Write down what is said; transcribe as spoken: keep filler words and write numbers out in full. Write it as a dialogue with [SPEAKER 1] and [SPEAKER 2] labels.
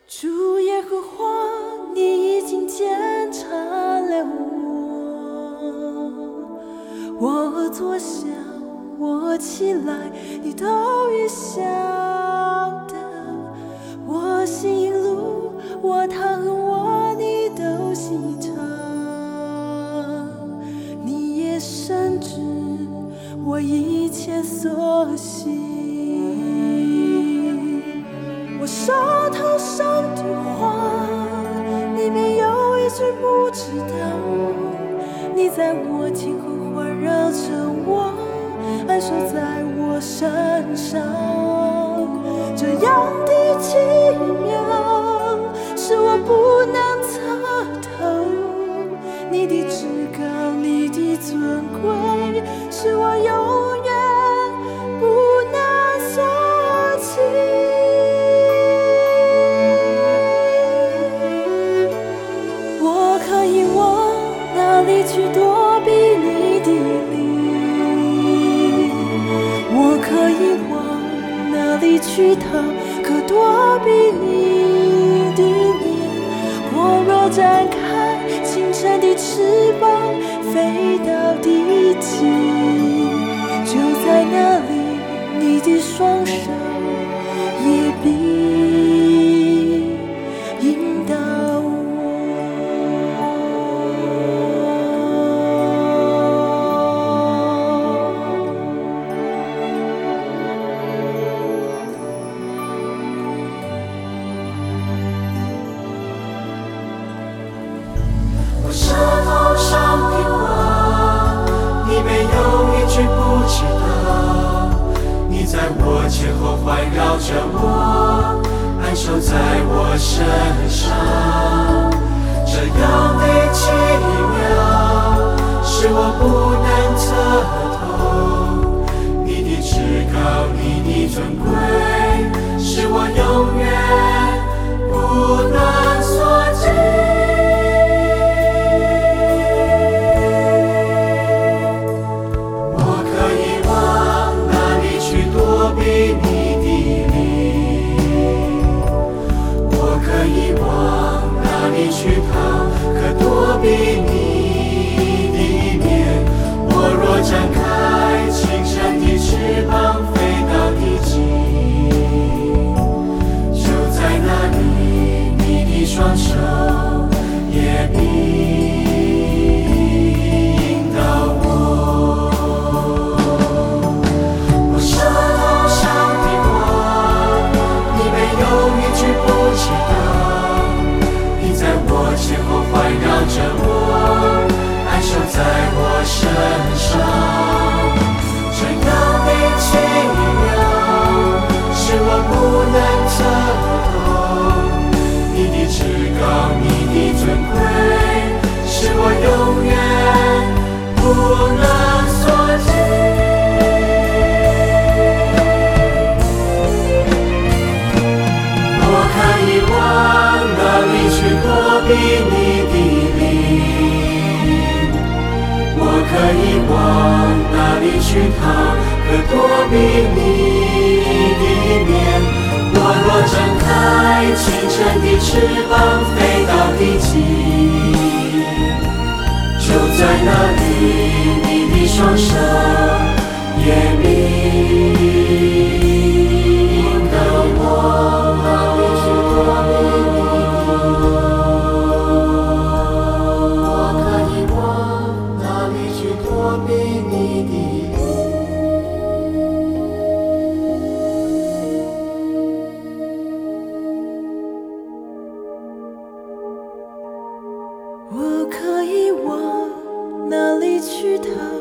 [SPEAKER 1] 主耶和华，你已经检查了我，我坐下，我起来，你都已晓得。我行引路，我躺和我，你都细察。你也深知我一切所行。我手头上的话，里面有一句不知道。你在我天后环绕着我，安守在我身上。这样的奇妙，是我不能测透。你的至高，你的尊贵，是我永远不能所及。我可以往哪里去躲避你的灵？我可以往哪里去逃，可躲避你的面？我若展开清晨的翅膀，飞到地极，就在那里，你的双手也必引导我。
[SPEAKER 2] 我舌头上的话，你没有一句不知道。你在我前后环绕着我，安守在我身上。这样的奇妙，是我不能测透。你的至高，你的尊贵，是我永远不能所及。去逃，可躲避你的面。我若展开清晨的翅膀，飞到地极，就在那里，你的双手也必引导我。我舌头上的话，你没有一句不知道。在我前后环绕着我，安守在我身上。这样的奇妙，是我不能测透。你的至高，你的尊贵，是我永远不能所及。我可以往哪里去躲避你的灵？我可以往哪里去逃，可躲避你的面？我若展开清晨的翅膀，飞到地极，就在那里，你的双手也必引导我。
[SPEAKER 1] 我可以往哪里去逃？